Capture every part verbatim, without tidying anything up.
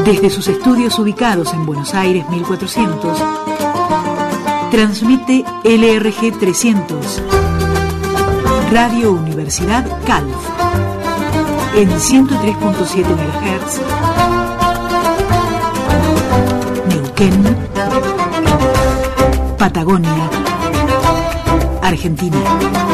Desde sus estudios ubicados en Buenos Aires mil cuatrocientos, transmite L R G trescientos, Radio Universidad Calf, en ciento tres punto siete megahertz, Neuquén, Patagonia, Argentina.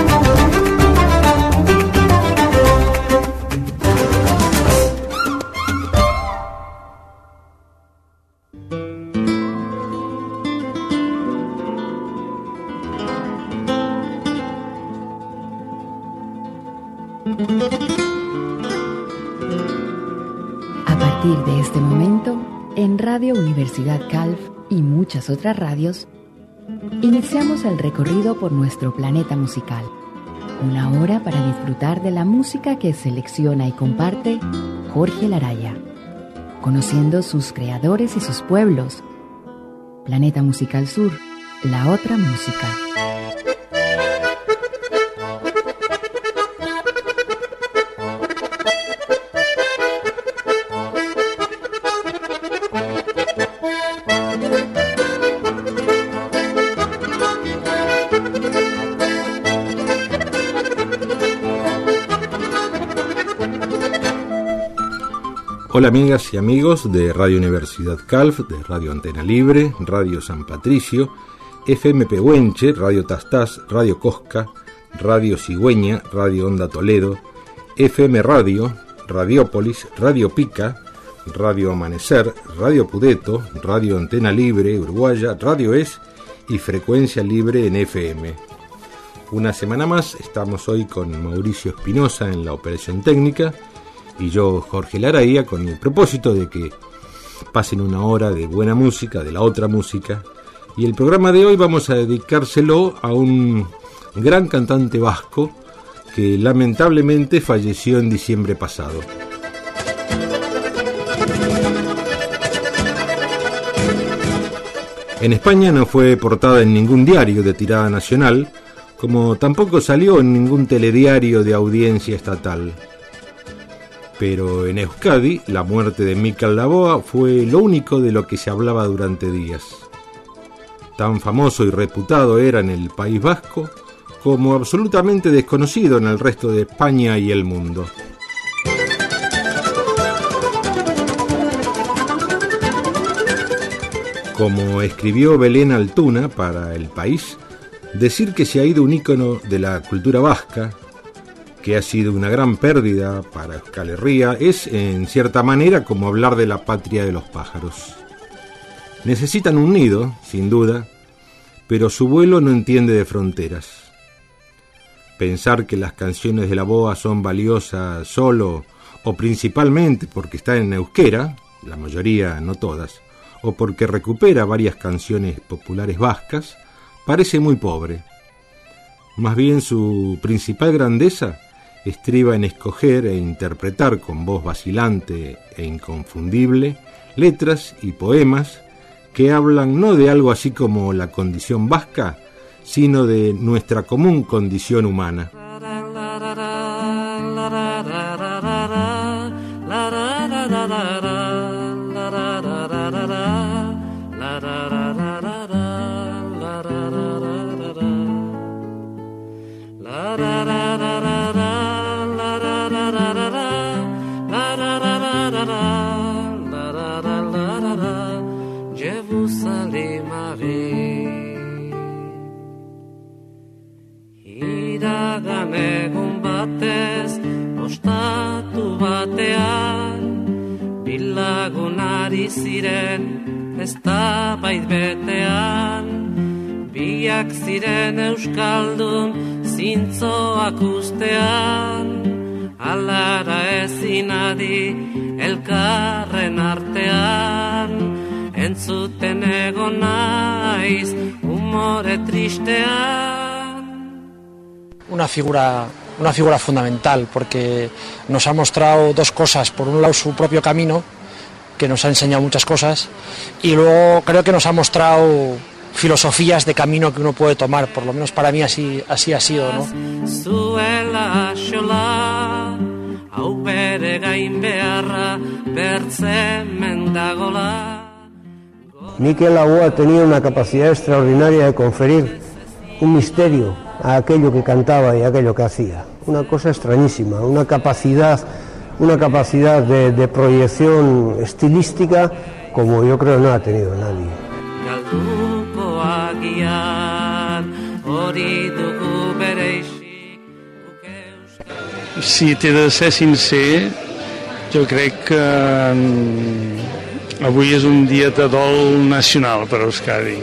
A partir de este momento, en Radio Universidad Calf y muchas otras radios, iniciamos el recorrido por nuestro planeta musical. Una hora para disfrutar de la música que selecciona y comparte Jorge Laraya, conociendo sus creadores y sus pueblos. Planeta Musical Sur, la otra música. Hola amigas y amigos de Radio Universidad Calf, de Radio Antena Libre, Radio San Patricio, F M Pehuenche, Radio Tastás, Radio Cosca, Radio Cigüeña, Radio Onda Toledo, F M Radio, Radiópolis, Radio Pica, Radio Amanecer, Radio Pudeto, Radio Antena Libre Uruguaya, Radio Es y Frecuencia Libre en F M. Una semana más estamos hoy con Mauricio Espinosa en la operación técnica y yo, Jorge Laraya, con el propósito de que pasen una hora de buena música, de la otra música. Y el programa de hoy vamos a dedicárselo a un gran cantante vasco que lamentablemente falleció en diciembre pasado. En España no fue portada en ningún diario de tirada nacional, como tampoco salió en ningún telediario de audiencia estatal. Pero en Euskadi, la muerte de Mikel Laboa fue lo único de lo que se hablaba durante días. Tan famoso y reputado era en el País Vasco, como absolutamente desconocido en el resto de España y el mundo. Como escribió Belén Altuna para El País, decir que se ha ido un ícono de la cultura vasca, que ha sido una gran pérdida para Euskal Herria, es en cierta manera como hablar de la patria de los pájaros. Necesitan un nido, sin duda, pero su vuelo no entiende de fronteras. Pensar que las canciones de Laboa son valiosas solo o principalmente porque están en euskera, la mayoría, no todas, o porque recupera varias canciones populares vascas, parece muy pobre. Más bien su principal grandeza estriba en escoger e interpretar con voz vacilante e inconfundible letras y poemas que hablan no de algo así como la condición vasca, sino de nuestra común condición humana. Iragan egun batez, ostatu batean, bilagunari ziren, eztabait betean, biak ziren euskaldun, zintzoak ustean, alara ezin adi, elkarren artean, entzuten egon naiz, humore tristean. Una figura, una figura fundamental, porque nos ha mostrado dos cosas. Por un lado, su propio camino, que nos ha enseñado muchas cosas, y luego creo que nos ha mostrado filosofías de camino que uno puede tomar. Por lo menos para mí así, así ha sido, ¿no? hau bere gain beharra bertzemen dagola. Mikel Laboa tenía una capacidad extraordinaria de conferir un misterio a aquello que cantaba y a aquello que hacía. Una cosa extrañísima, una capacidad, una capacidad de, de proyección estilística como yo creo no ha tenido nadie. Si t'he de ser sincer, jo crec que avui és un dia de dol nacional per Euskadi.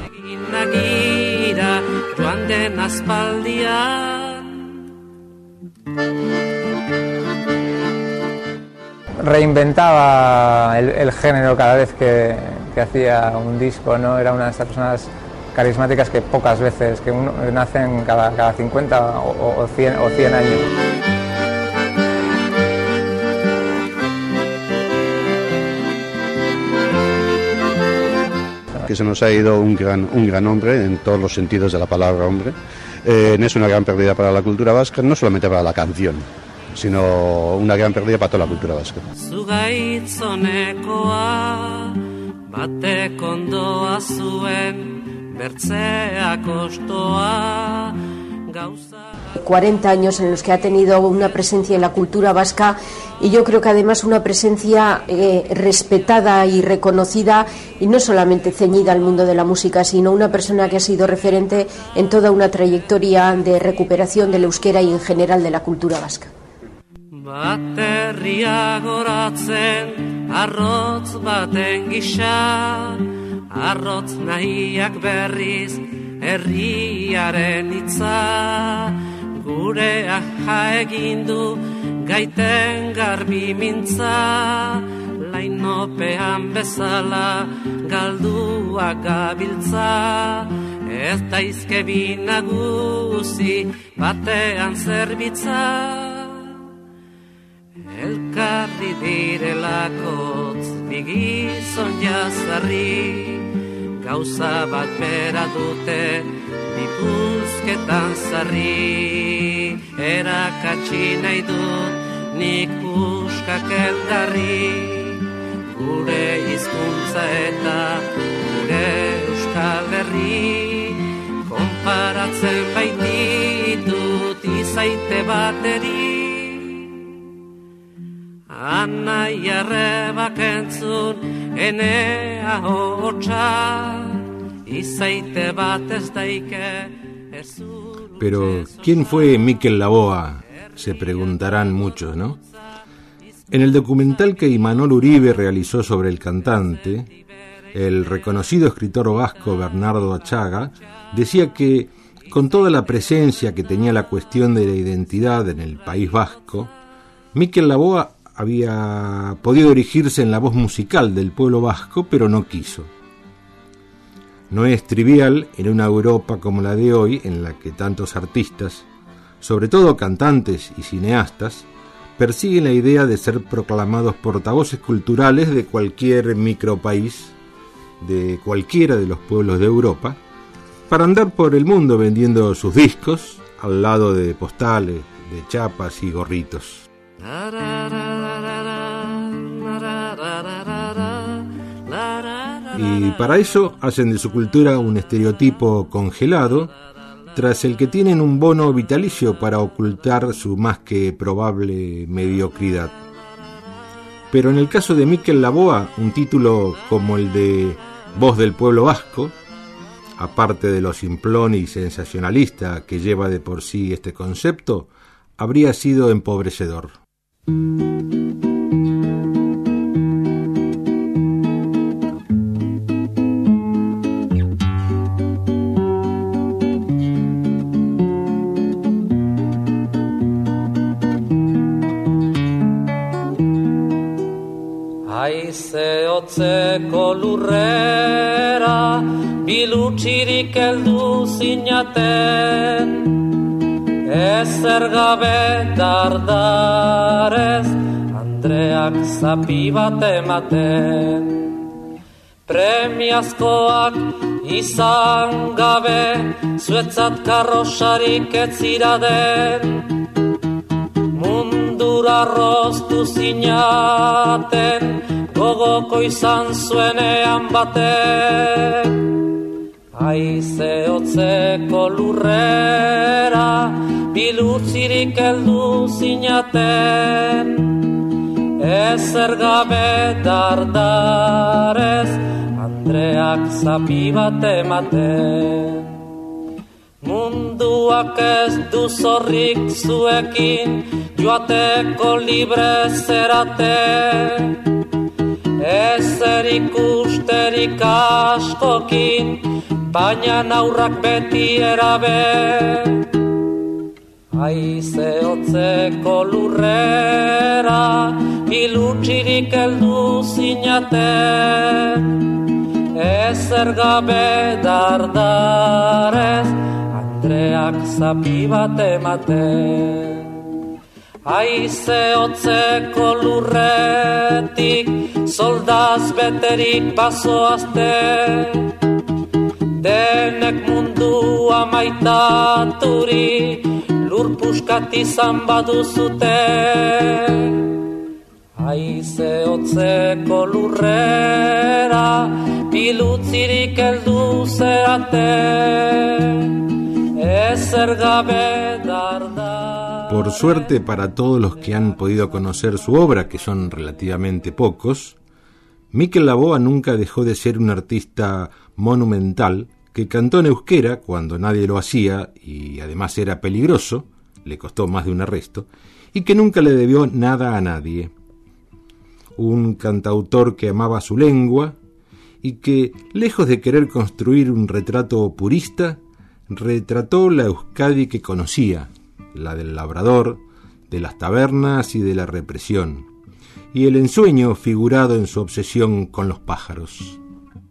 Reinventaba el, el género cada vez que, que hacía un disco, ¿no? Era una de esas personas carismáticas que pocas veces, que uno, nacen cada, cada cincuenta o, o, cien, o cien años. Que se nos ha ido un gran, un gran hombre en todos los sentidos de la palabra hombre. Eh, es una gran pérdida para la cultura vasca, no solamente para la canción, sino una gran pérdida para toda la cultura vasca. cuarenta años en los que ha tenido una presencia en la cultura vasca y yo creo que además una presencia eh, respetada y reconocida y no solamente ceñida al mundo de la música, sino una persona que ha sido referente en toda una trayectoria de recuperación del euskera y en general de la cultura vasca. Baterria goratzen, arrotz baten gisa, arrotz nahiak berriz, herriaren hitza, gurea jaegindu, gaiten garbi mintza, lainopean bezala, galduak gabiltza, ez daizke bi nagusi, batean zerbitza. Elkarri direlakotz bigizon jazarri, gauza bat bera dute bipuzketan zarri. Erakatsi nahi dut nik puskak elgarri, gure hizkuntza eta gure Euskal Herri. Konparatzen baititut izaite bateri, anai arrebak entzun enea hotxa, izaite bat ez daike. Pero, ¿quién fue Mikel Laboa? Se preguntarán muchos, ¿no? En el documental que Imanol Uribe realizó sobre el cantante, el reconocido escritor vasco Bernardo Atxaga decía que, con toda la presencia que tenía la cuestión de la identidad en el País Vasco, Mikel Laboa había podido erigirse en la voz musical del pueblo vasco, pero no quiso. No es trivial en una Europa como la de hoy, en la que tantos artistas, sobre todo cantantes y cineastas, persiguen la idea de ser proclamados portavoces culturales de cualquier micropaís, de cualquiera de los pueblos de Europa, para andar por el mundo vendiendo sus discos al lado de postales, de chapas y gorritos. Y para eso hacen de su cultura un estereotipo congelado, tras el que tienen un bono vitalicio para ocultar su más que probable mediocridad. Pero en el caso de Mikel Laboa, un título como el de Voz del Pueblo Vasco, aparte de lo simplón y sensacionalista que lleva de por sí este concepto, habría sido empobrecedor. Haize hotzeko lurrera, bilutsirik heldu zinaten, ezer gabe dardarez, Andreak zapi bat ematen. Premiazkoak izan gabe, zuetzat karrosarik ez ziraden, mundur arroztu zinaten, gogoko izan zuenean batek. Haize hotzeko lurrera, bilutzirik heldu zinaten. Ezer gabe dardarez, Andreak zapi bat ematen. Munduak ez du zorrik zuekin, joateko libre zerate. Ezer ikusterik askokin, baina aurrak beti erabe. Haize hotzeko lurrera, ilutsirik heldu zinaten. Ezer gabe dardarez, Andreak zapi bat ematen. Haize hotzeko lurretik, soldaz beterik bazoazte. Denek mundua maitaturi, lur puskat izan baduzute. Haize hotzeko lurrera, bilutzirik heldu zerate. Ezer gabe darda. Por suerte para todos los que han podido conocer su obra, que son relativamente pocos, Mikel Laboa nunca dejó de ser un artista monumental que cantó en euskera cuando nadie lo hacía y además era peligroso, le costó más de un arresto, y que nunca le debió nada a nadie. Un cantautor que amaba su lengua y que, lejos de querer construir un retrato purista, retrató la Euskadi que conocía, la del labrador, de las tabernas y de la represión, y el ensueño figurado en su obsesión con los pájaros.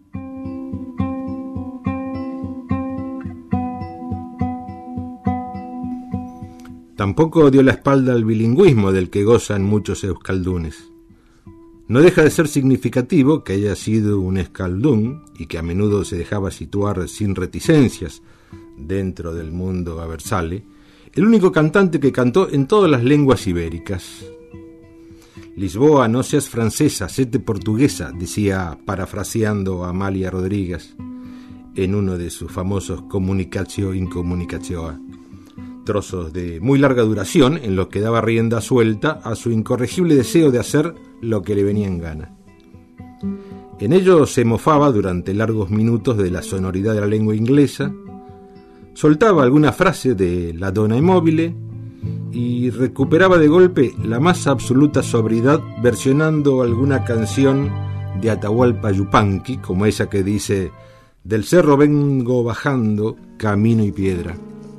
Tampoco dio la espalda al bilingüismo del que gozan muchos euskaldunes. No deja de ser significativo que haya sido un euskaldún y que a menudo se dejaba situar sin reticencias dentro del mundo aversale, el único cantante que cantó en todas las lenguas ibéricas. Lisboa, no seas francesa, séte portuguesa, decía parafraseando a Amalia Rodríguez en uno de sus famosos Comunicatio in Comunicatioa, trozos de muy larga duración en los que daba rienda suelta a su incorregible deseo de hacer lo que le venía en gana. En ello se mofaba durante largos minutos de la sonoridad de la lengua inglesa, soltaba alguna frase de la Donna Immobile y recuperaba de golpe la más absoluta sobriedad versionando alguna canción de Atahualpa Yupanqui, como esa que dice: del cerro vengo bajando, camino y piedra.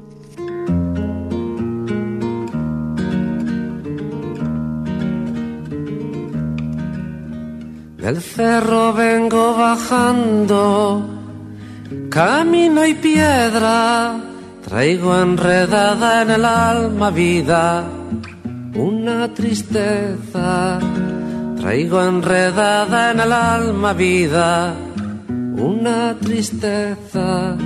Del cerro vengo bajando, camino y piedra, traigo enredada en el alma vida, una tristeza. Traigo enredada en el alma vida, una tristeza.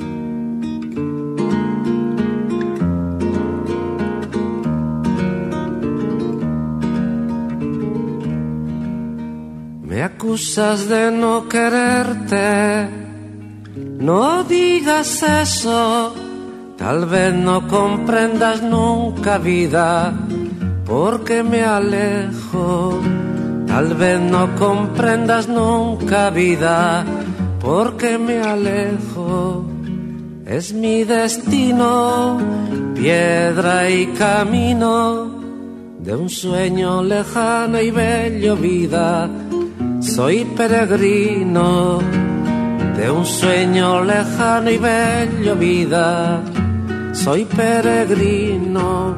Me acusas de no quererte, no digas eso, tal vez no comprendas nunca vida, porque me alejo. Tal vez no comprendas nunca vida, porque me alejo. Es mi destino, piedra y camino, de un sueño lejano y bello vida. Soy peregrino, de un sueño lejano y bello vida. Soy peregrino.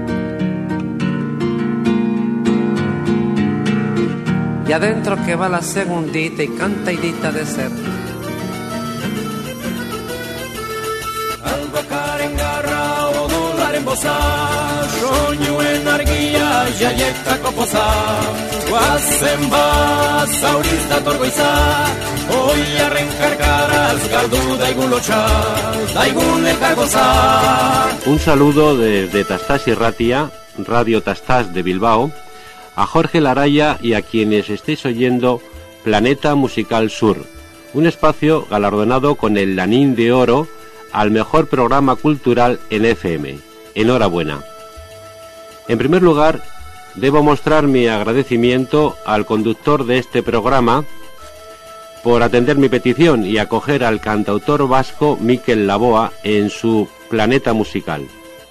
Y adentro que va la segundita y canta y dita de ser. Albakaren garra odolaren boza, soinuen argia jaietako poza. Guazen ba, zauriz dator goiza, oi arrenkarkaraz galdu daigun lotxa, daigun elkar goza. Un saludo desde Tastás y Ratia, Radio Tastás de Bilbao, a Jorge Laraya y a quienes estéis oyendo Planeta Musical Sur, un espacio galardonado con el Lanín de Oro al mejor programa cultural en F M. Enhorabuena. En primer lugar, debo mostrar mi agradecimiento al conductor de este programa por atender mi petición y acoger al cantautor vasco Mikel Laboa en su Planeta Musical.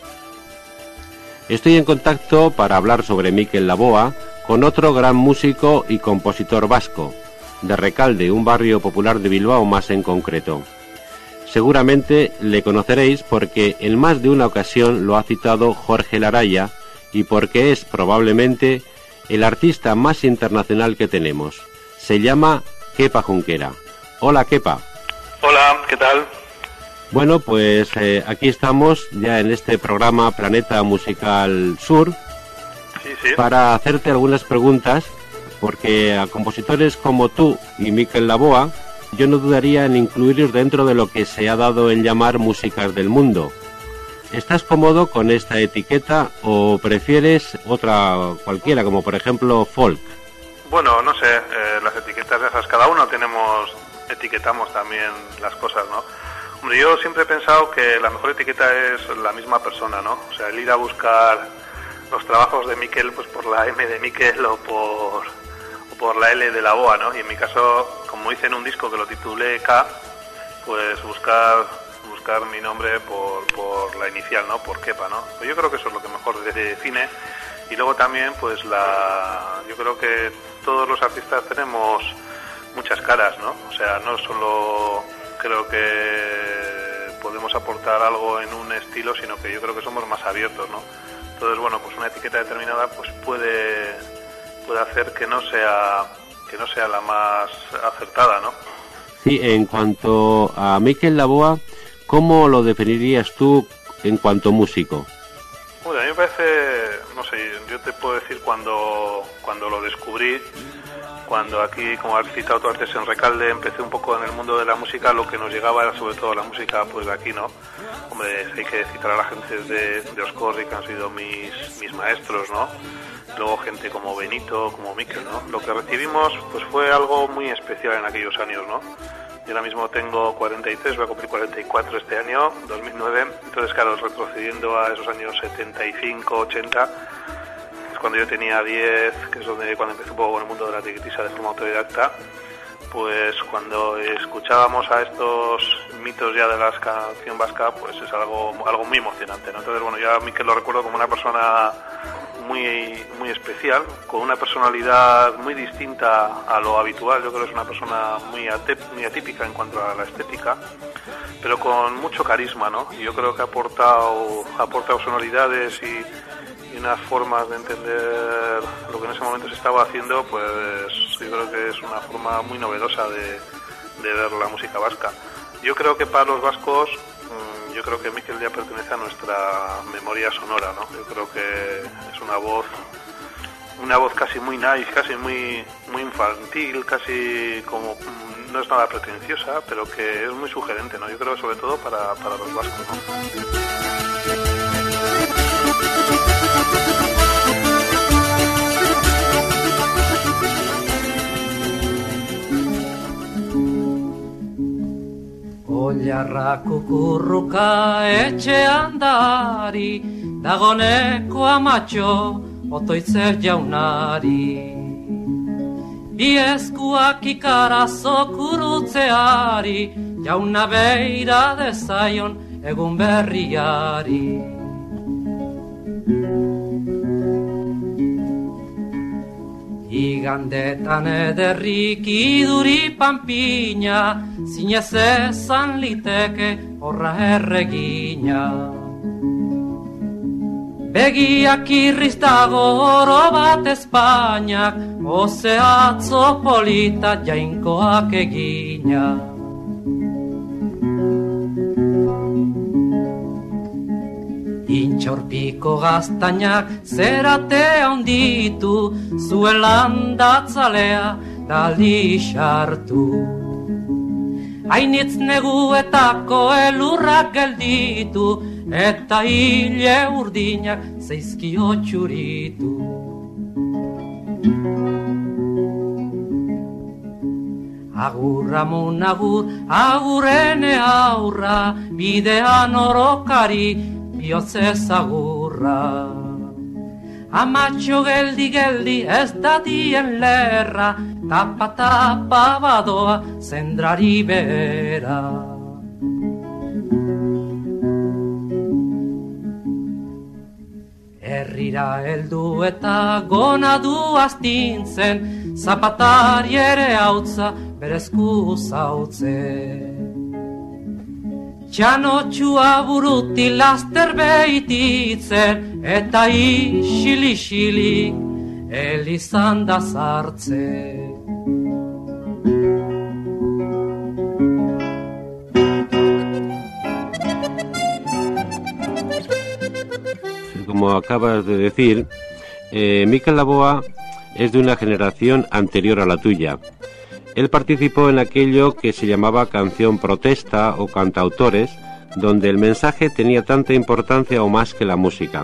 Estoy en contacto para hablar sobre Mikel Laboa con otro gran músico y compositor vasco, de Recalde, un barrio popular de Bilbao más en concreto. Seguramente le conoceréis porque en más de una ocasión lo ha citado Jorge Laraya y porque es probablemente el artista más internacional que tenemos. Se llama Kepa Junquera. Hola, Kepa. Hola, ¿qué tal? Bueno, pues eh, aquí estamos ya en este programa Planeta Musical Sur, sí, sí. para hacerte algunas preguntas, porque a compositores como tú y Mikel Laboa, yo no dudaría en incluiros dentro de lo que se ha dado en llamar músicas del mundo. ¿Estás cómodo con esta etiqueta o prefieres otra cualquiera, como por ejemplo folk? Bueno, no sé, eh, las etiquetas esas, cada uno tenemos, etiquetamos también las cosas, ¿no? Hombre, yo siempre he pensado que la mejor etiqueta es la misma persona, ¿no? O sea, el ir a buscar los trabajos de Mikel, pues por la M de Mikel o por, o por la L de Laboa, ¿no? Y en mi caso, como hice en un disco que lo titulé K, pues buscar... buscar mi nombre por, por la inicial, ¿no? Por Kepa, ¿no? Pues yo creo que eso es lo que mejor define. Y luego también, pues la... yo creo que todos los artistas tenemos muchas caras, ¿no? O sea, no solo creo que podemos aportar algo en un estilo, sino que yo creo que somos más abiertos, ¿no? Entonces, bueno, pues una etiqueta determinada pues puede puede hacer que no sea que no sea la más acertada, ¿no? Sí, en cuanto a Mikel Laboa, ¿cómo lo definirías tú en cuanto músico? Bueno, a mí me parece, no sé, yo te puedo decir cuando cuando lo descubrí, cuando aquí, como has citado tú antes en Recalde, empecé un poco en el mundo de la música, lo que nos llegaba era sobre todo la música pues de aquí, ¿no? Hombre, hay que citar a la gente de, de Oscorri, que han sido mis, mis maestros, ¿no? Luego gente como Benito, como Mikel, ¿no? Lo que recibimos pues fue algo muy especial en aquellos años, ¿no? Yo ahora mismo tengo cuarenta y tres, voy a cumplir cuarenta y cuatro este año, dos mil nueve. Entonces, claro, retrocediendo a esos años setenta y cinco, ochenta, es cuando yo tenía diez, que es donde cuando empecé un poco con el mundo de la tiquetisa de forma autodidacta, pues cuando escuchábamos a estos mitos ya de la canción vasca, pues es algo algo muy emocionante, ¿no? Entonces, bueno, yo a Mikel lo recuerdo como una persona muy muy especial, con una personalidad muy distinta a lo habitual. Yo creo que es una persona muy, atep- muy atípica en cuanto a la estética, pero con mucho carisma, ¿no? Y yo creo que ha aportado, ha aportado sonoridades y, y unas formas de entender lo que en ese momento se estaba haciendo, pues yo creo que es una forma muy novedosa de, de ver la música vasca. Yo creo que para los vascos, yo creo que Mikel ya pertenece a nuestra memoria sonora, ¿no? Yo creo que es una voz, una voz casi muy nice, casi muy, muy infantil, casi como, no es nada pretenciosa, pero que es muy sugerente, ¿no? Yo creo sobre todo para, para los vascos, ¿no? Oilarra kukurruka etxean dari, dagoneko amatxo otoitzer jaunari. Bi eskuak ikarazo kurutzeari, jauna beira dezaion egun berriari. Igandetan ederrik iduri panpina, zinez ezan liteke horra erregina. Begiak irriztago oro bat Espainiak, oze atzo polita jainkoak egina. Intxaurpiko gaztainak zerate handitu, zuen landatzalea daldi sartu. Hainitz neguetako elurrak gelditu, eta hile urdinak zeizkio txuritu. Agur, Ramon, agur, agurrene aurra, bidean orokari, bihotzez agurra. Amatxo geldi geldi ez dadien lerra, tapa tapa badoa zendrari bera. Herrira heldu eta gona du astintzen, zapatari ere hautza berezku zautze. Txanotxua buruti laster behititzen, eta isili-xili elizan da zartze. Como acabas de decir, eh, Mikel Laboa es de una generación anterior a la tuya. Él participó en aquello que se llamaba canción protesta o cantautores, donde el mensaje tenía tanta importancia o más que la música.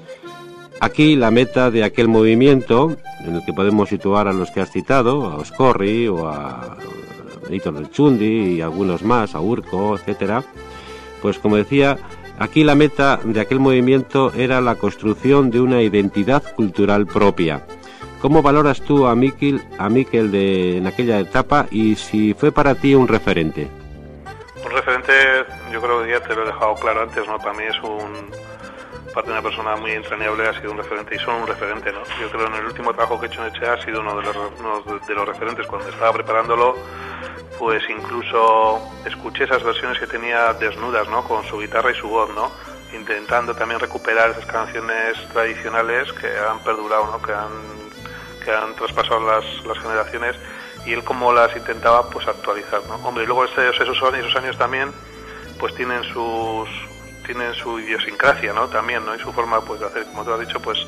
Aquí la meta de aquel movimiento, en el que podemos situar a los que has citado, a Oscorri o a Benito Lerchundi y algunos más, a Urco, etcétera, pues como decía, aquí la meta de aquel movimiento era la construcción de una identidad cultural propia. ¿Cómo valoras tú a Mikel, a Mikel de, en aquella etapa y si fue para ti un referente? Un referente, yo creo que ya te lo he dejado claro antes, ¿no? Para mí es un, parte de una persona muy entrañable, ha sido un referente y son un referente, ¿no? Yo creo que en el último trabajo que he hecho en Echea ha sido uno de los, uno de los referentes. Cuando estaba preparándolo, pues incluso escuché esas versiones que tenía desnudas, ¿no? Con su guitarra y su voz, ¿no? Intentando también recuperar esas canciones tradicionales que han perdurado, ¿no? Que han que han traspasado las, las generaciones, y él como las intentaba pues actualizar, ¿no? Hombre, y luego esos, esos, años, esos años también pues tienen sus tienen su idiosincrasia, ¿no? También, ¿no? Y su forma pues de hacer, como tú has dicho, pues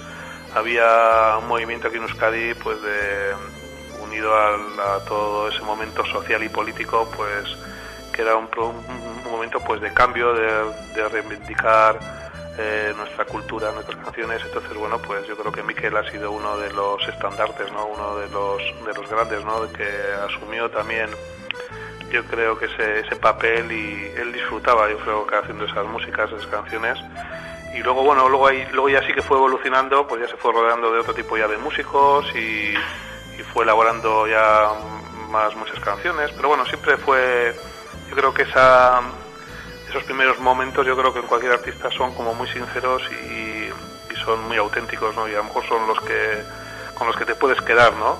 había un movimiento aquí en Euskadi pues de unido a, a todo ese momento social y político, pues que era un, un, un momento pues de cambio, de, de reivindicar Eh, nuestra cultura, nuestras canciones. Entonces, bueno, pues yo creo que Mikel ha sido uno de los estandartes, ¿no? Uno de los de los grandes, ¿no? Que asumió también, yo creo que ese, ese papel, y él disfrutaba, yo creo que haciendo esas músicas, esas canciones. Y luego, bueno, luego ahí, luego ya sí que fue evolucionando, pues ya se fue rodeando de otro tipo ya de músicos y, y fue elaborando ya más muchas canciones. Pero bueno, siempre fue, yo creo que esa esos primeros momentos, yo creo que en cualquier artista son como muy sinceros y, y son muy auténticos, ¿no? Y a lo mejor son los que con los que te puedes quedar, ¿no?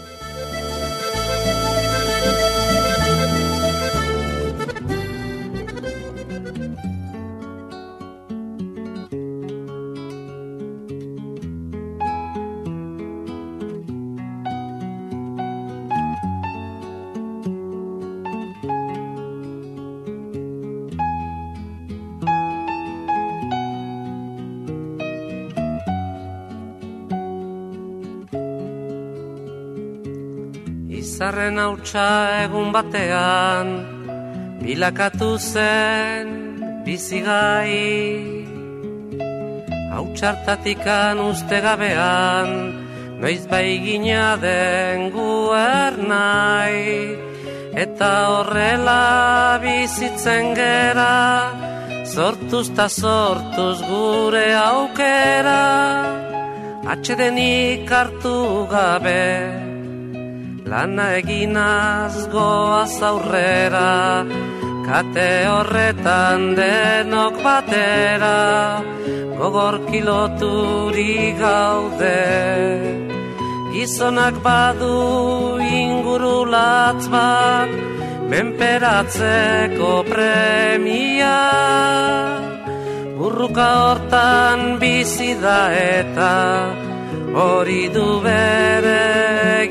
Izarren hautsa egun batean bilakatu zen bizigai, hautsartatikan uste gabean noiz baigina den guernai, eta horrela bizitzen gera, sortuz ta sortuz gure aukera, atsedenik hartu gabe lana eginaz goaz aurrera, kate horretan denok batera, gogorki loturi gaude. Gizonak badu ingurulatz bat, menperatzeko premia, burruka hortan bizi da eta hori du bere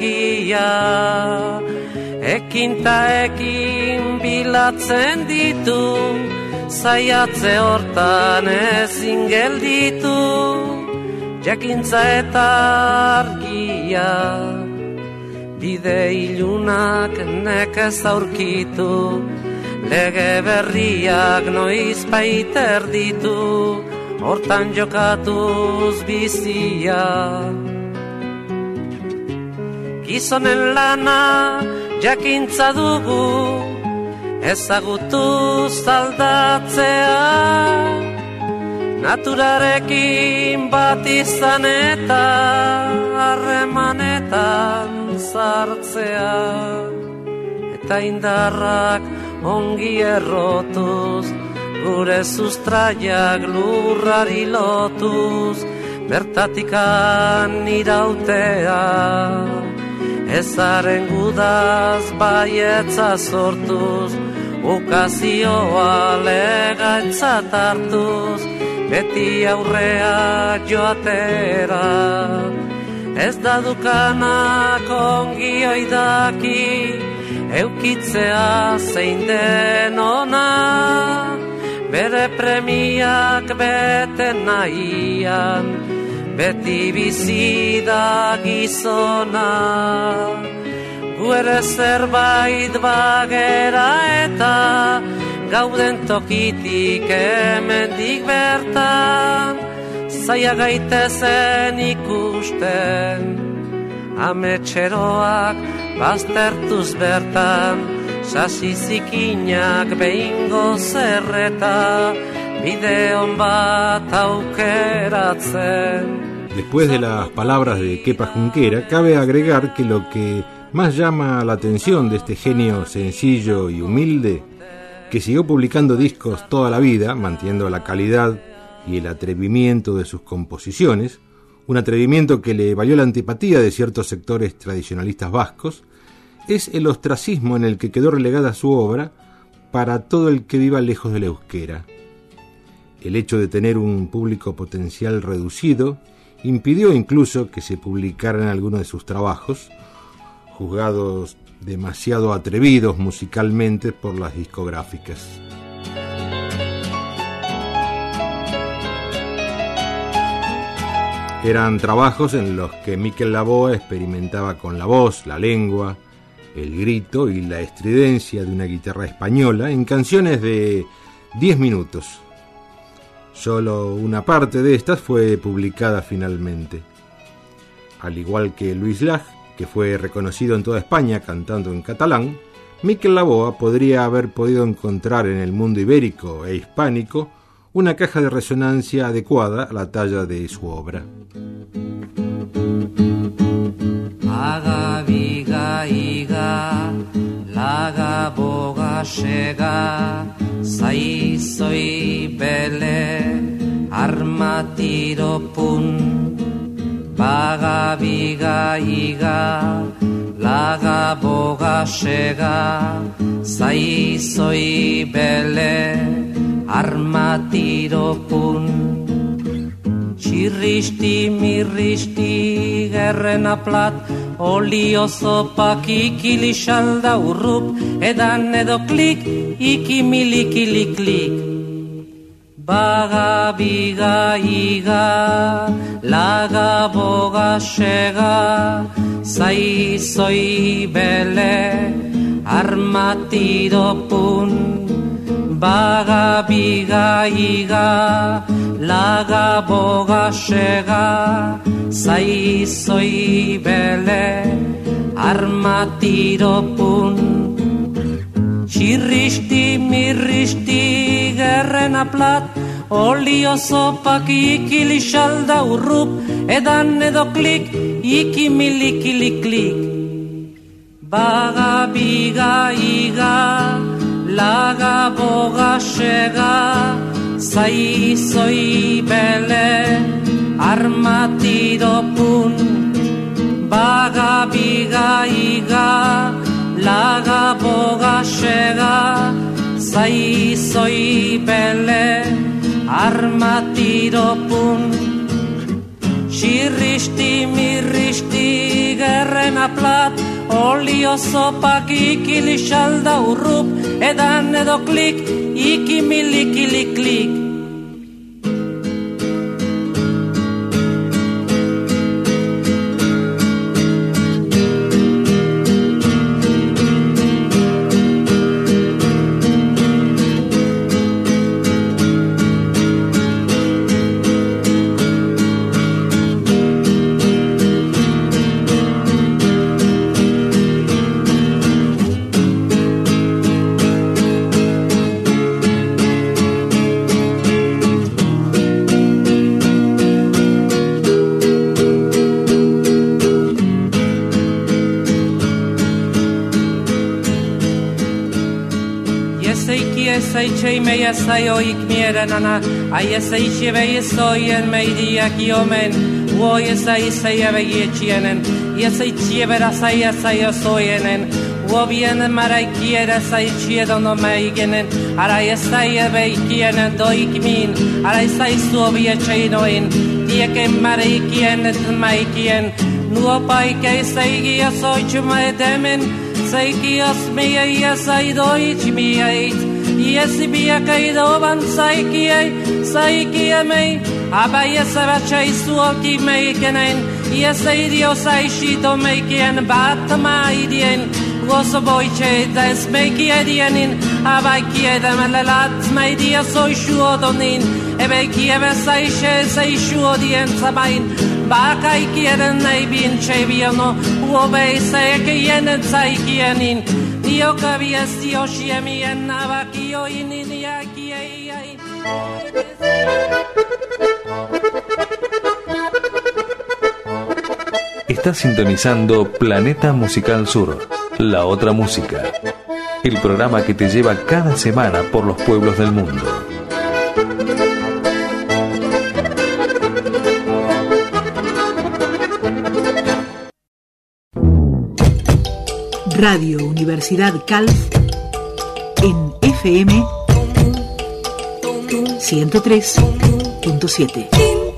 egia. Ekin ta ekin bilatzen ditu zaiatze hortan ezin gelditu, jakintza eta argia, bide ilunak nekez aurkitu, lege berriak noiz baiter ditu, hortan jokatuz bizia. Gizonen lana jakintza dugu, ezagutuz aldatzea, naturarekin bat izan eta harremanetan sartzea, eta indarrak ongi errotuz, gure sustraiak lurrari lotuz, bertatikan irautea, ezaren gudaz baietza sortuz, ukazioa legatzat hartuz, beti aurrea joatera. Ez da dukanak ongi oidaki, eukitzea zein den ona, bere premiak bete nahian, beti bizi da gizona. Gu ere zerbait bagera eta gauden tokitik hemendik bertan, zaila gaitezen ikusten, ametxeroak baztertuz bertan, sasi zikinak behingo zerreta, bideon bat aukeratzen. Después de las palabras de Kepa Junquera, cabe agregar que lo que más llama la atención de este genio sencillo y humilde, que siguió publicando discos toda la vida, manteniendo la calidad y el atrevimiento de sus composiciones, un atrevimiento que le valió la antipatía de ciertos sectores tradicionalistas vascos, es el ostracismo en el que quedó relegada su obra para todo el que viva lejos del euskera. El hecho de tener un público potencial reducido impidió incluso que se publicaran algunos de sus trabajos, juzgados demasiado atrevidos musicalmente por las discográficas. Eran trabajos en los que Mikel Laboa experimentaba con la voz, la lengua, el grito y la estridencia de una guitarra española en canciones de diez minutos. Solo una parte de estas fue publicada finalmente. Al igual que Luis Llach, que fue reconocido en toda España cantando en catalán, Mikel Laboa podría haber podido encontrar en el mundo ibérico e hispánico una caja de resonancia adecuada a la talla de su obra. Aga biga iga, laga boga sega, zaizoi bele, armatiro pun. Baga biga iga, laga boga sega, zaizoi bele, armatiro pun. Txirristi mirristi gerrena plat, olio zopak ikili xalda urrup, edan edo klik, ikimilikili klik. Baga biga iga, laga boga sega, zaizoi bele, armatiro pun. Baga biga iga, laga boga sega, zaizoi bele, armatiro pun. Txirristi mirristi gerrena plat, olio zopak ikili xalda urrup, edan edo klik, ikimilikili klik. Baga biga iga, laga boga sega, zaizoi bele, armatiro pun. Baga biga iga, laga boga sega, zaizoi bele, armatiro pun. Txirristi mirristi gerrena plat, olio sopak ikili xalda urrup, edan edo klik, ikimilikili klik. Ejtséj, mely eszajóik mierenana, a jesej sieve jesojen meidiak jomen, o jesej sejeve ječienen, jesej čievera sa jesej osojenen, o bien marai kiere sa chiedono meigenen, ara jesej veikienen doikmin, ara jesej suovie cheinoin, tieken marai kienet maikien, nuo paikei seigi jesoichuma edemen, seikias mie jesej doichmieit, Yesi bia kaido van saikie saikie mei abaye savachai suoki mei kenen yesi dio sai shito mei ken bat mai dien goso boiche des mei kiedienin abay kieda malalat mei dia so shuodonin ebe kieva sai she sai shuodien sabain ba kai kieden nei bin chebiano obei sai kienen sai kienin Dio cabies Dio shiemi en navakio ininia kiei. Estás sintonizando Planeta Musical Sur, la otra música. El programa que te lleva cada semana por los pueblos del mundo. Radio Universidad Calf en F M ciento tres punto siete.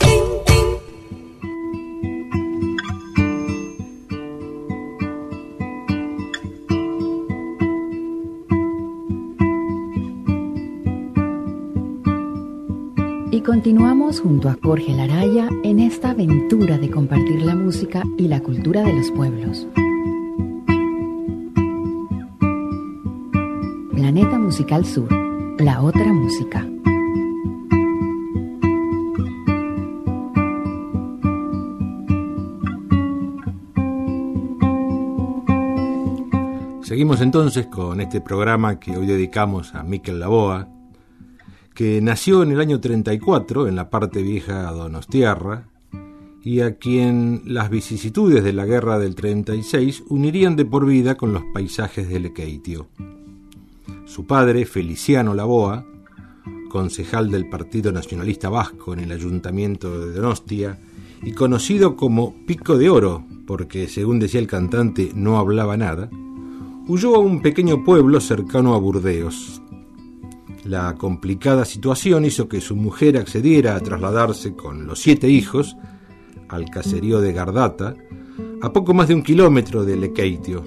Y continuamos junto a Jorge Laraya en esta aventura de compartir la música y la cultura de los pueblos. Planeta Musical Sur, la otra música. Seguimos entonces con este programa que hoy dedicamos a Mikel Laboa, que nació en el año treinta y cuatro en la parte vieja donostiarra y a quien las vicisitudes de la guerra del treinta y seis unirían de por vida con los paisajes de Lekeitio. Su padre, Feliciano Laboa, concejal del Partido Nacionalista Vasco en el Ayuntamiento de Donostia y conocido como Pico de Oro, porque según decía el cantante no hablaba nada, huyó a un pequeño pueblo cercano a Burdeos. La complicada situación hizo que su mujer accediera a trasladarse con los siete hijos al caserío de Gardata, a poco más de un kilómetro de Lekeitio.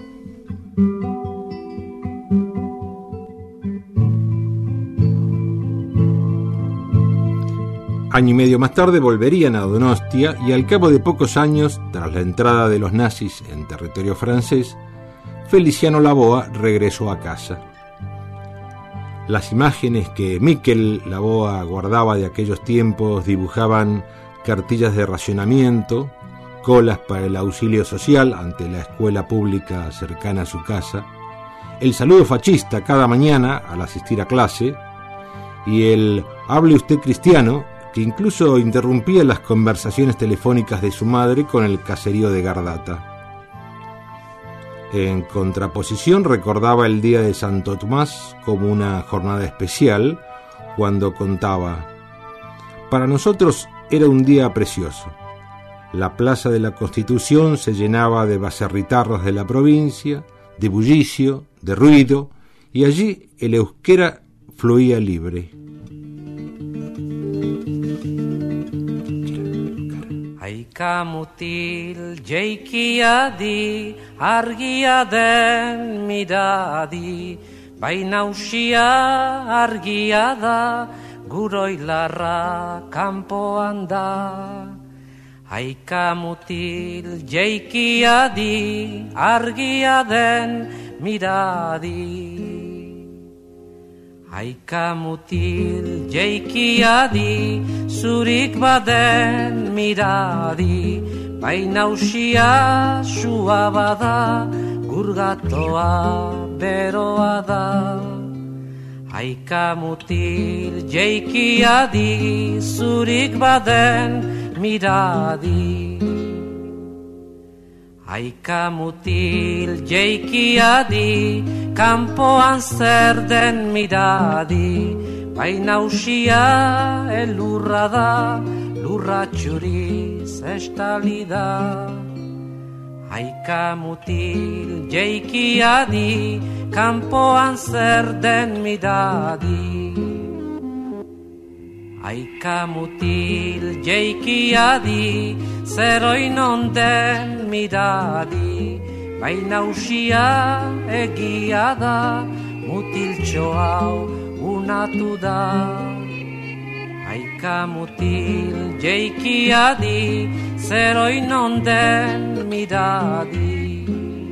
Año y medio más tarde volverían a Donostia y al cabo de pocos años, tras la entrada de los nazis en territorio francés, Feliciano Laboa regresó a casa. Las imágenes que Mikel Laboa guardaba de aquellos tiempos dibujaban cartillas de racionamiento, colas para el auxilio social ante la escuela pública cercana a su casa, el saludo fascista cada mañana al asistir a clase y el «hable usted cristiano», que incluso interrumpía las conversaciones telefónicas de su madre con el caserío de Gardata. En contraposición, recordaba el día de Santo Tomás como una jornada especial, cuando contaba: «Para nosotros era un día precioso. La plaza de la Constitución se llenaba de baserritarras de la provincia, de bullicio, de ruido, y allí el euskera fluía libre». Haika mutil jeikia di, argia den miradi, baina usia argia da, guroilarra kanpoan da. Haika mutil jeikia di, argia den miradi. Haika mutil jeikia di, zurik baden miradi, baina usia sua bada, gurgatoa beroa da. Haika mutil jeikia di, zurik baden miradi. Haika mutil jeikia di, kanpoan zer den miradi, baina usia elurra da, lurra txuriz estali da. Haika mutil jeikia di, kanpoan zer den miradi. Haika mutil jeikia di, zeroin onden miradi, baina usia egia da, mutiltxo hau unatu da. Haika mutil jeikia di, zeroin onden miradi.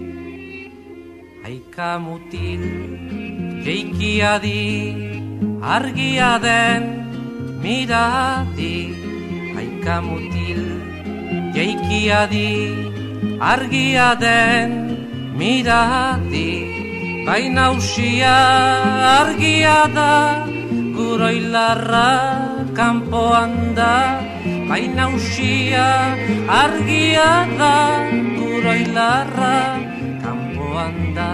Haika mutil jeikia di, argia den miradi. Haika mutil jeikia di, argia den miradi, baina usia argia da, guroilarra kanpoan da, baina usia argia da, guroilarra kanpoan da.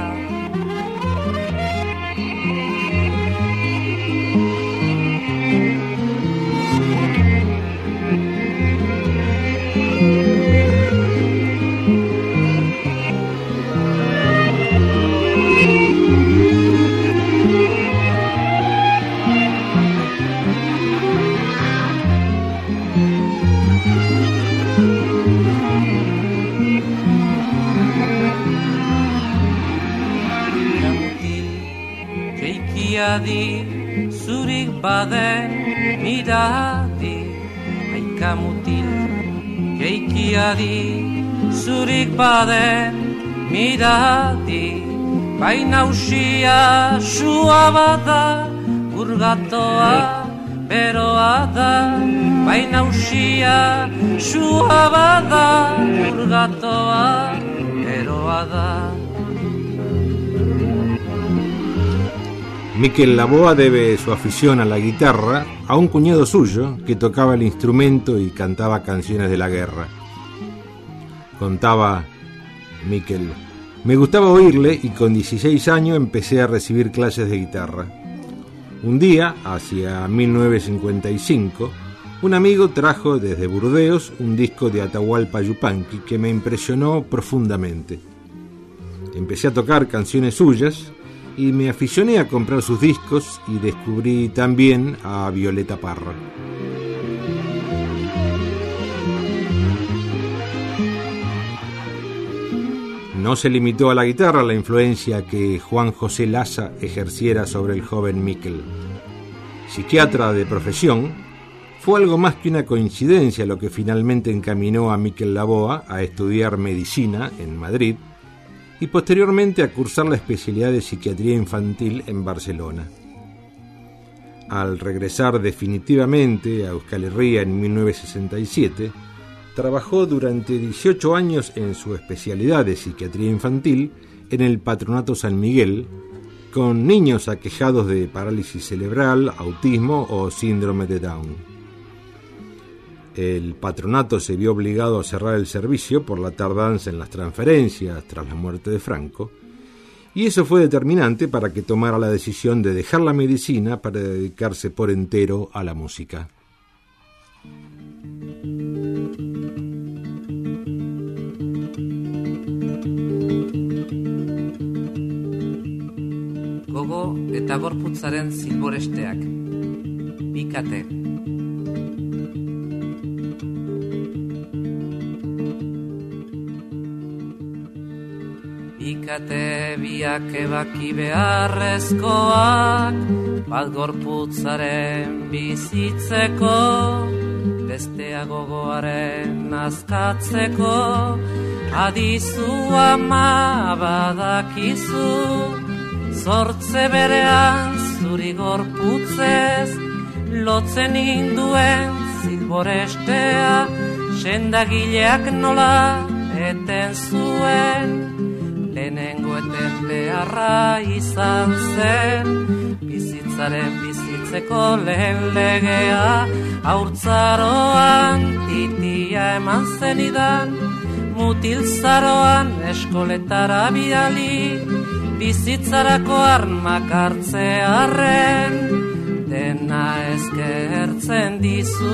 Di, zurik baden miradi. Haika mutil jeikia di, zurik baden miradi, baina usia sua bada, gurgatoa beroa da, baina usia sua bada, gurgatoa beroa da. Miquel Laboa debe su afición a la guitarra a un cuñado suyo que tocaba el instrumento y cantaba canciones de la guerra. Contaba Miquel: me gustaba oírle y con dieciséis años empecé a recibir clases de guitarra. Un día, hacia mil novecientos cincuenta y cinco, un amigo trajo desde Burdeos un disco de Atahualpa Yupanqui que me impresionó profundamente. Empecé a tocar canciones suyas y me aficioné a comprar sus discos y descubrí también a Violeta Parra. No se limitó a la guitarra la influencia que Juan José Laza ejerciera sobre el joven Miquel. Psiquiatra de profesión, fue algo más que una coincidencia lo que finalmente encaminó a Miquel Laboa a estudiar medicina en Madrid y posteriormente a cursar la especialidad de psiquiatría infantil en Barcelona. Al regresar definitivamente a Euskal Herria en mil novecientos sesenta y siete, trabajó durante dieciocho años en su especialidad de psiquiatría infantil en el Patronato San Miguel, con niños aquejados de parálisis cerebral, autismo o síndrome de Down. El patronato se vio obligado a cerrar el servicio por la tardanza en las transferencias tras la muerte de Franco, y eso fue determinante para que tomara la decisión de dejar la medicina para dedicarse por entero a la música. Gogo eta gorputzaren zilboresteak. Bikate. ikate biak ebaki beharrezkoak, bat gorputzaren bizitzeko, bestea gogoaren azkatzeko, adizu ama badakizu, zortze berean zuri gorputzez, lotzen induen zilborestea, sendagileak nola eten zuen, lehenengo eten beharra izan zen, bizitzaren bizitzeko lehen legea, haurtzaroan titia eman zenidan, mutilzaroan eskoletara bidali, bizitzarako armak hartzearren, dena eskertzen dizu,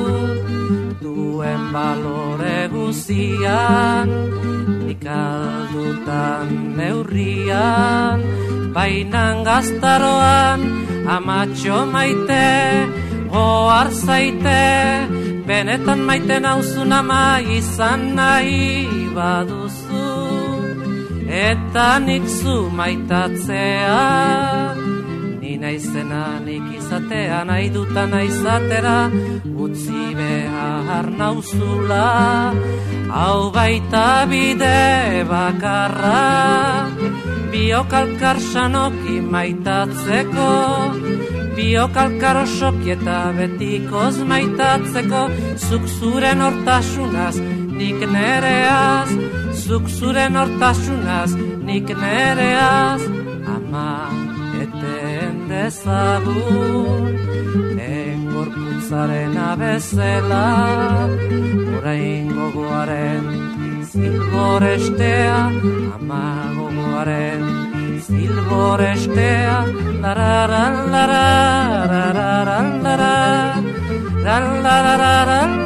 duen balore guzian, ikaldutan neurrian, bainan gaztaroan, amatxo maite, ohar zaite, benetan maite nauzun ama izan nahi baduzu, eta nik zu maitatzea, ni naizena nik izatea, nahi dutan aizatera, utzi behar nauzula, hau baita bide bakarra, biokalkar sanoki maitatzeko, biokalkar osoki eta betikoz maitatzeko, zuk zuren hortasunaz, nik nereaz, zuk zuren hortasunaz, nik nereaz, ama eten dezagun, lehen gorputzaren abezela, orain gogoaren zilborestea, ama gogoaren zilborestea, lararan, lararan, lararan, lararan, lararan,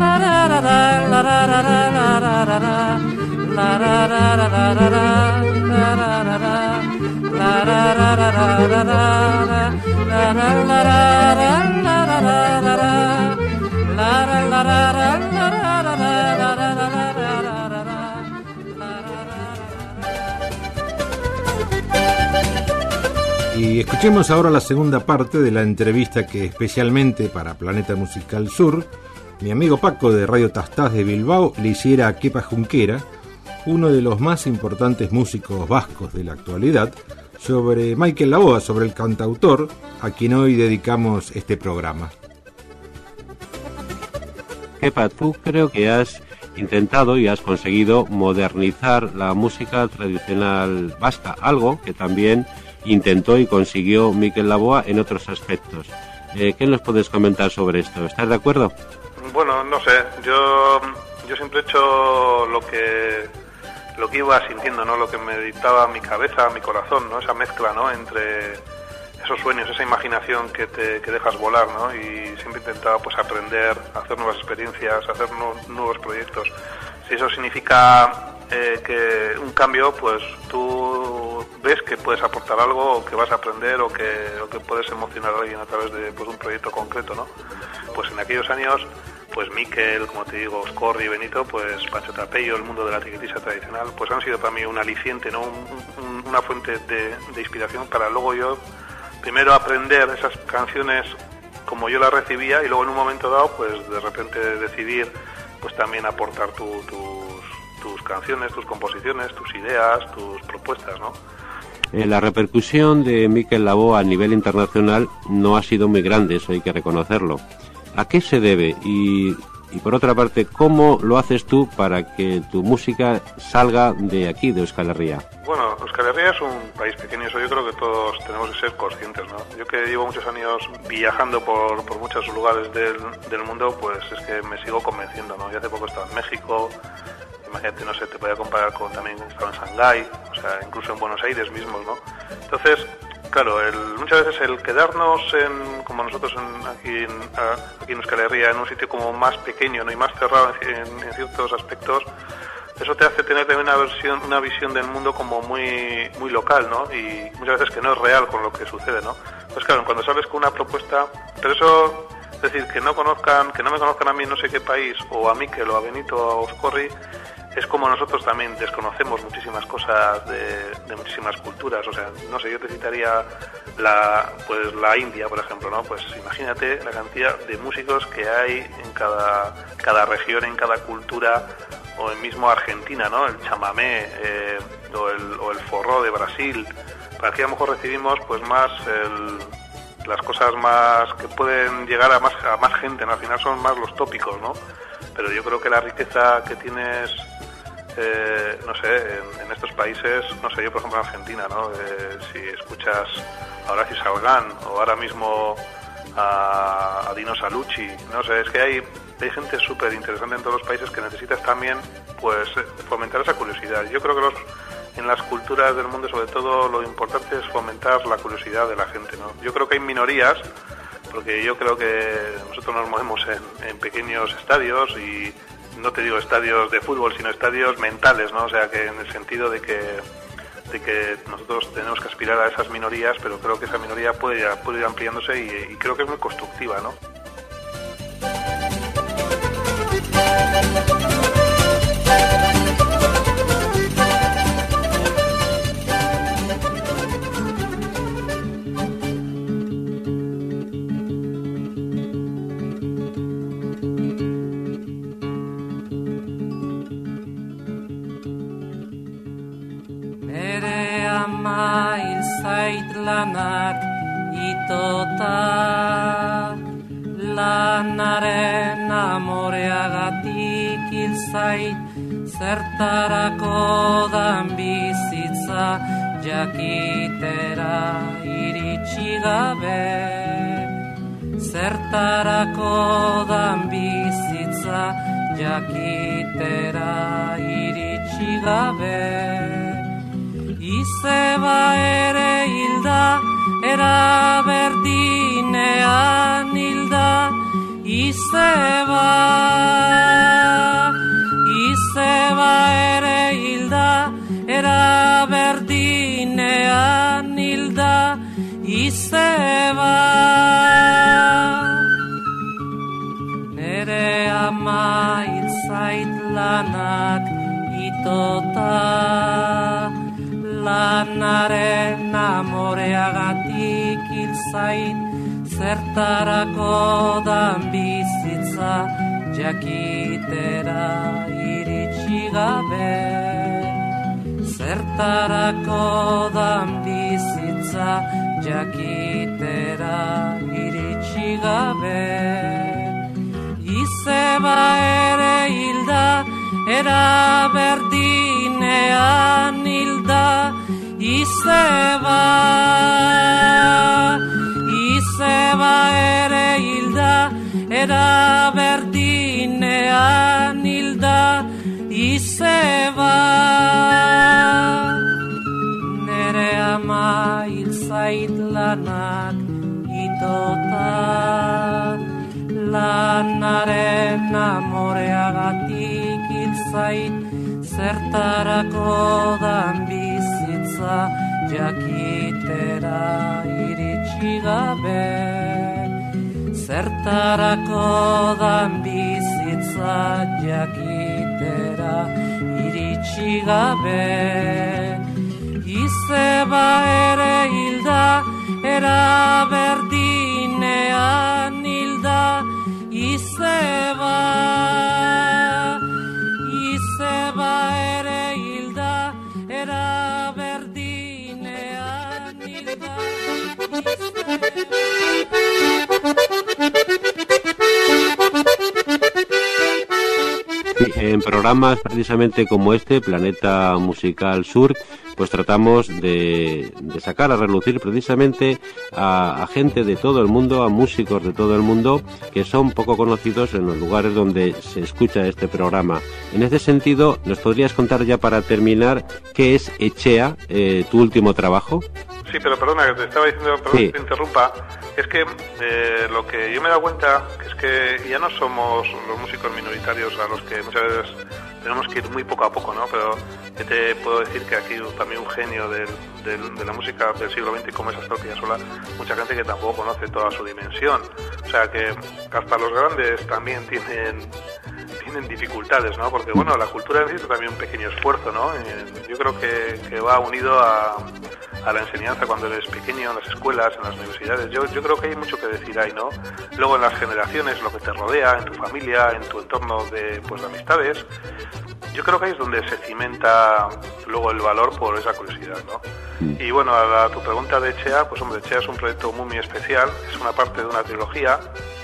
Y escuchemos ahora la segunda parte de la entrevista que especialmente para Planeta Musical Sur, mi amigo Paco de Radio Tastás de Bilbao le hiciera a Kepa Junquera, uno de los más importantes músicos vascos de la actualidad, sobre Mikel Laboa, sobre el cantautor a quien hoy dedicamos este programa. Kepa, tú creo que has intentado y has conseguido modernizar la música tradicional vasca, algo que también intentó y consiguió Mikel Laboa en otros aspectos. Eh, ¿Qué nos puedes comentar sobre esto? ¿Estás de acuerdo? Bueno, no sé, yo yo siempre he hecho lo que lo que iba sintiendo, ¿no? Lo que me dictaba mi cabeza, mi corazón, ¿no? Esa mezcla, ¿no? Entre esos sueños, esa imaginación que te que dejas volar, ¿no? Y siempre intentaba pues aprender, hacer nuevas experiencias, hacer nu nuevos proyectos. Si eso significa eh, que un cambio, pues tú ves que puedes aportar algo, o que vas a aprender, o que, o que puedes emocionar a alguien a través de pues, un proyecto concreto, ¿no? Pues en aquellos años, pues Mikel, como te digo, Oscorri, Benito, pues Pancho Trapello, el mundo de la tiquetisa tradicional, pues han sido para mí un aliciente, ¿no? Un, un, una fuente de, de inspiración para luego yo primero aprender esas canciones como yo las recibía y luego en un momento dado, pues de repente decidir pues también aportar tu, tus, tus canciones, tus composiciones, tus ideas, tus propuestas, ¿no? Eh, la repercusión de Mikel Laboa a nivel internacional no ha sido muy grande, eso hay que reconocerlo. ¿A qué se debe? Y, y por otra parte, ¿cómo lo haces tú para que tu música salga de aquí, de Euskal Herria? Bueno, Euskal Herria es un país pequeño, eso yo creo que todos tenemos que ser conscientes, ¿no? Yo que llevo muchos años viajando por, por muchos lugares del, del mundo, pues es que me sigo convenciendo, ¿no? Yo hace poco estaba en México, imagínate, no sé, te podía comparar con también estaba en Shanghái, o sea, incluso en Buenos Aires mismos, ¿no? Entonces, claro, el, muchas veces el quedarnos en, como nosotros en, aquí, en, aquí en Euskal Herria, en un sitio como más pequeño, ¿no? Y más cerrado en, en, en ciertos aspectos, eso te hace tener también una, versión, una visión del mundo como muy muy local, ¿no? Y muchas veces que no es real con lo que sucede, ¿no? Pues claro, cuando sales con una propuesta, pero eso, es decir, que no conozcan, que no me conozcan a mí no sé qué país, o a Mikel, o a Benito, o a Oscorri, es como nosotros también desconocemos muchísimas cosas de, de muchísimas culturas. O sea, no sé, yo te citaría la, pues la India, por ejemplo, ¿no? Pues imagínate la cantidad de músicos que hay en cada, cada región, en cada cultura, o en mismo Argentina, ¿no? El chamamé eh, o, el, o el forró de Brasil. Para aquí a lo mejor recibimos pues más el, las cosas más que pueden llegar a más, a más gente, ¿no? Al final son más los tópicos, ¿no? Pero yo creo que la riqueza que tienes, eh, no sé, en, en estos países, no sé, yo por ejemplo en Argentina, ¿no? Eh, si escuchas a Horacio Salgán o ahora mismo a, a Dino Salucci, no sé, es que hay, hay gente súper interesante en todos los países que necesitas también, pues, fomentar esa curiosidad. Yo creo que los, en las culturas del mundo, sobre todo, lo importante es fomentar la curiosidad de la gente, ¿no? Yo creo que hay minorías, porque yo creo que nosotros nos movemos en, en pequeños estadios, y no te digo estadios de fútbol, sino estadios mentales, ¿no? O sea, que en el sentido de que de que nosotros tenemos que aspirar a esas minorías, pero creo que esa minoría puede, puede ir ampliándose, y, y creo que es muy constructiva, ¿no? Lanak itota lanaren amoreagatik hil zait, zertarako dan bizitza jakitera iritsi gabe, zertarako dan bizitza jakitera iritsi gabe. Izeba ere hilda, era berdinean hilda, izeba, izeba ere hilda, era berdinean hilda, izeba. Nere ama hil zait lanak itota, lanaren amoreagatik hil zait, zertarako dan bizitza jakitera iritsi gabe, zertarako dan bizitza jakitera iritsi gabe. Izeba ere hilda, era berdinean hilda, izeba, izeba ere hilda, era berdinean hilda, izeba. Nere ama hil zait lanak itota, lanaren amoreagatik hil zait, zertarako dan bizitza jakitera iritsi gabe, zertarako dan bizitza jakitera iritsi gabe. Izeba ere hilda, era berdinean hilda, izeba, izeba ere hilda, era berdinean hilda, En programas precisamente como este, Planeta Musical Sur, pues tratamos de, de sacar a relucir precisamente a, a gente de todo el mundo, a músicos de todo el mundo que son poco conocidos en los lugares donde se escucha este programa. En ese sentido, ¿nos podrías contar ya para terminar qué es Etxea, eh, tu último trabajo? Sí, pero perdona, que te estaba diciendo, perdón sí. que te interrumpa, es que eh, lo que yo me he dado cuenta es que ya no somos los músicos minoritarios a los que muchas veces tenemos que ir muy poco a poco, ¿no? Pero yo te puedo decir que aquí también un genio del, del, de la música del siglo veinte como es Astor Piazzolla, mucha gente que tampoco conoce toda su dimensión. O sea que hasta los grandes también tienen tienen dificultades, ¿no? Porque, bueno, la cultura necesita también un pequeño esfuerzo, ¿no? Eh, yo creo que, que va unido a, a la enseñanza cuando eres pequeño, en las escuelas, en las universidades. Yo, yo creo que hay mucho que decir ahí, ¿no? Luego en las generaciones, lo que te rodea, en tu familia, en tu entorno de, pues, de amistades. Yo creo que ahí es donde se cimenta luego el valor por esa curiosidad, ¿no? Y bueno, a, la, a tu pregunta de Chea, pues hombre, Chea es un proyecto muy, muy especial, es una parte de una trilogía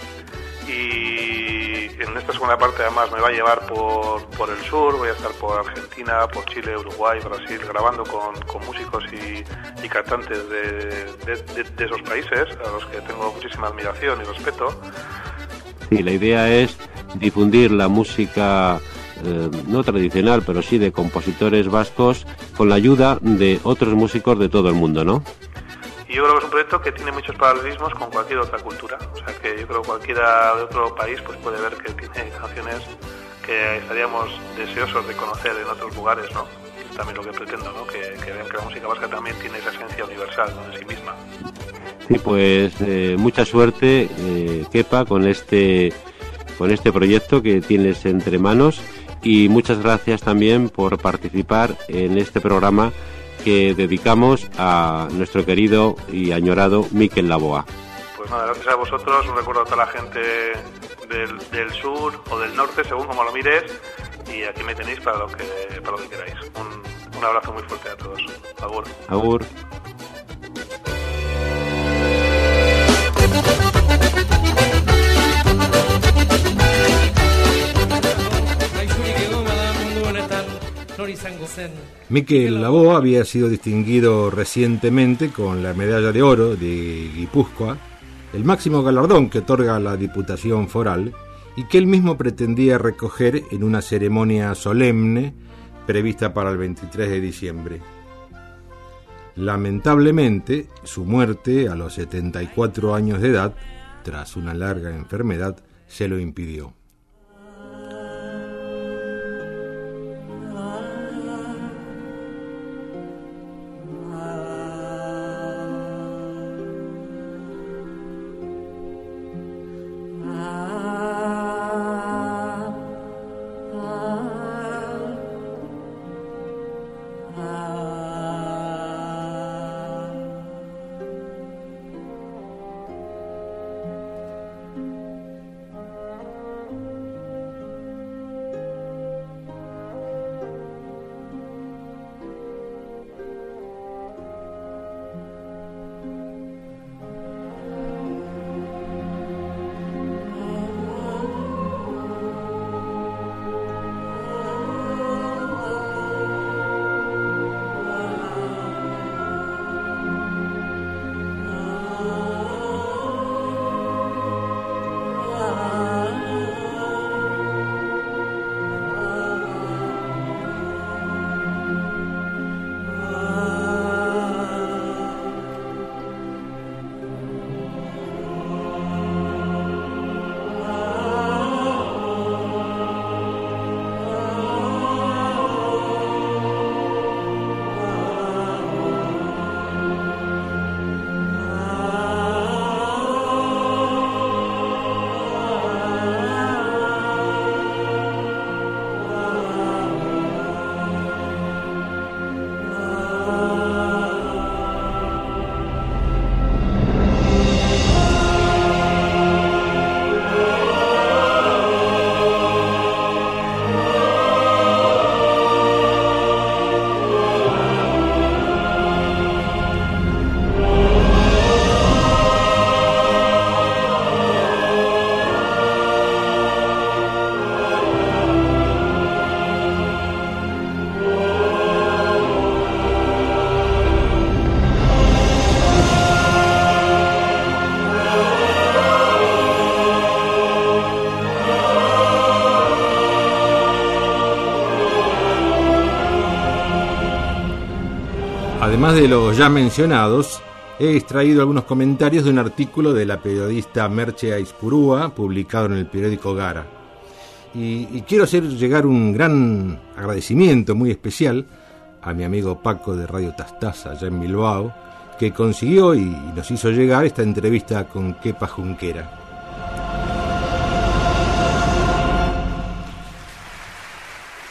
y en esta segunda parte además me va a llevar por, por el sur, voy a estar por Argentina, por Chile, Uruguay, Brasil, grabando con, con músicos y, y cantantes de, de, de, de esos países, a los que tengo muchísima admiración y respeto. Sí, la idea es difundir la música eh, no tradicional, pero sí de compositores vascos, con la ayuda de otros músicos de todo el mundo, ¿no? Y yo creo que es un proyecto que tiene muchos paralelismos con cualquier otra cultura. O sea, que yo creo que cualquiera de otro país pues puede ver que tiene canciones que estaríamos deseosos de conocer en otros lugares, ¿no? Es también lo que pretendo, ¿no? Que, que vean que la música vasca también tiene esa esencia universal, ¿no? En sí misma. Sí, pues eh, mucha suerte, eh, Kepa, con este, con este proyecto que tienes entre manos, y muchas gracias también por participar en este programa que dedicamos a nuestro querido y añorado Mikel Laboa. Pues nada, gracias a vosotros, un recuerdo a toda la gente del, del sur o del norte, según como lo mires, y aquí me tenéis para lo que, para lo que queráis. Un, un abrazo muy fuerte a todos. Agur. Agur. Mikel Laboa había sido distinguido recientemente con la Medalla de Oro de Guipúzcoa, el máximo galardón que otorga la Diputación Foral, y que él mismo pretendía recoger en una ceremonia solemne prevista para el veintitrés de diciembre. Lamentablemente, su muerte a los setenta y cuatro años de edad, tras una larga enfermedad, se lo impidió. Además de los ya mencionados, he extraído algunos comentarios de un artículo de la periodista Merche Aizpurúa, publicado en el periódico Gara. Y, y quiero hacer llegar un gran agradecimiento muy especial a mi amigo Paco de Radio Tastás, allá en Bilbao, que consiguió y nos hizo llegar esta entrevista con Kepa Junquera.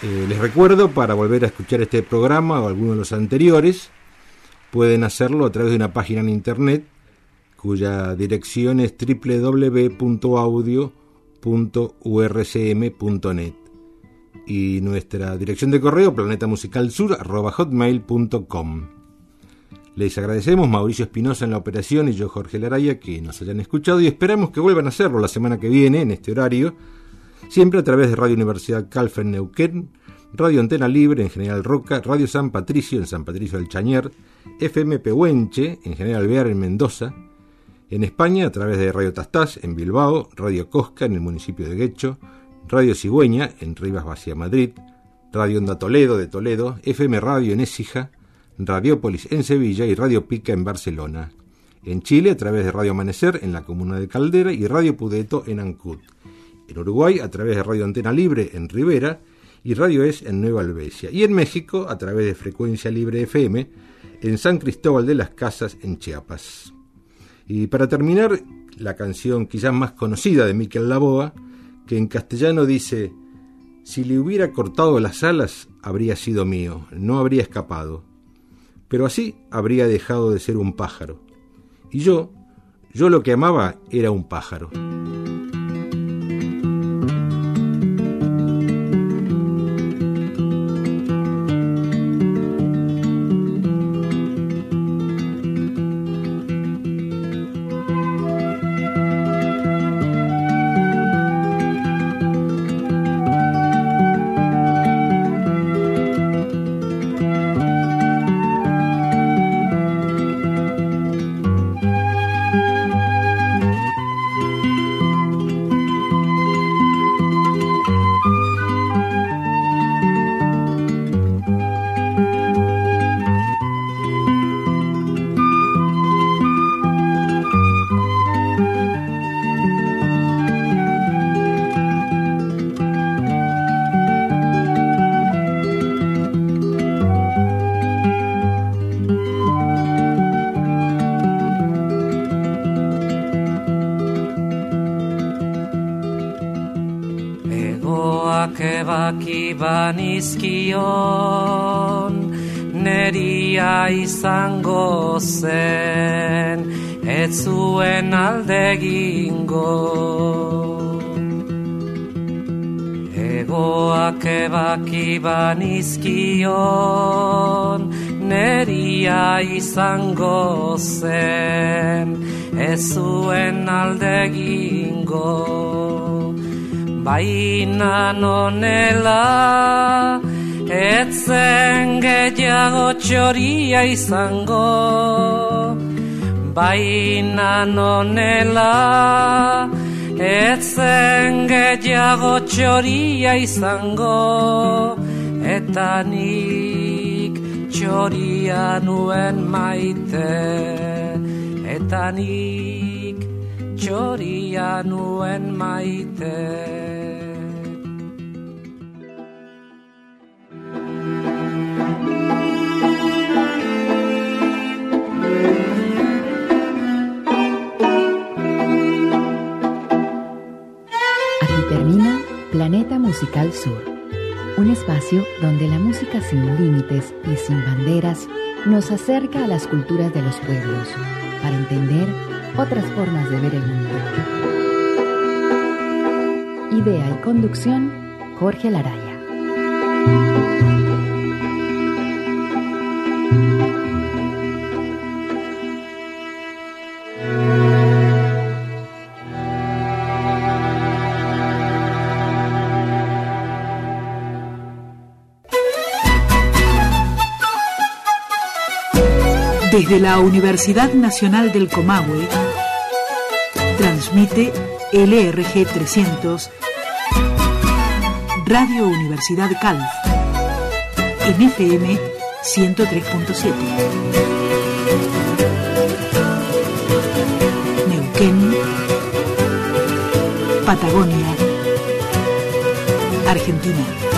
Eh, les recuerdo, para volver a escuchar este programa o alguno de los anteriores, pueden hacerlo a través de una página en internet cuya dirección es doble u doble u doble u punto audio punto u r c m punto net y nuestra dirección de correo planetamusicalsur arroba hotmail punto com. Les agradecemos, Mauricio Espinosa en la operación y yo, Jorge Laraya, que nos hayan escuchado, y esperamos que vuelvan a hacerlo la semana que viene en este horario, siempre a través de Radio Universidad Calf en Neuquén, Radio Antena Libre en General Roca, Radio San Patricio en San Patricio del Chañar, F M Pehuenche en General Alvear en Mendoza, en España a través de Radio Tastás en Bilbao, Radio Cosca en el municipio de Guecho, Radio Cigüeña en Rivas Vacia, Madrid, Radio Onda Toledo de Toledo, F M Radio en Écija, Radiópolis en Sevilla y Radio Pica en Barcelona. En Chile a través de Radio Amanecer en la comuna de Caldera y Radio Pudeto en Ancud. En Uruguay a través de Radio Antena Libre en Rivera y Radio Es en Nueva Albesia. Y en México a través de Frecuencia Libre F M en San Cristóbal de las Casas en Chiapas. Y para terminar, la canción quizás más conocida de Miquel Laboa, que en castellano dice: si le hubiera cortado las alas habría sido mío, no habría escapado, pero así habría dejado de ser un pájaro. Y yo, yo lo que amaba era un pájaro. Banizkion neria izango zen, ez zuen alde egingo. Egoak ebaki banizkion neria izango zen, ez zuen alde egingo. Baina nonela etzen gehiago txoria izango. Baina nonela etzen gehiago txoria izango. Eta nik txoria nuen maite, eta nik txoria nuen maite. Termina Planeta Musical Sur, un espacio donde la música sin límites y sin banderas nos acerca a las culturas de los pueblos para entender otras formas de ver el mundo. Idea y conducción, Jorge Laraya. Desde la Universidad Nacional del Comahue, transmite L R G trescientos, Radio Universidad Calf, en F M ciento tres punto siete. Neuquén, Patagonia, Argentina.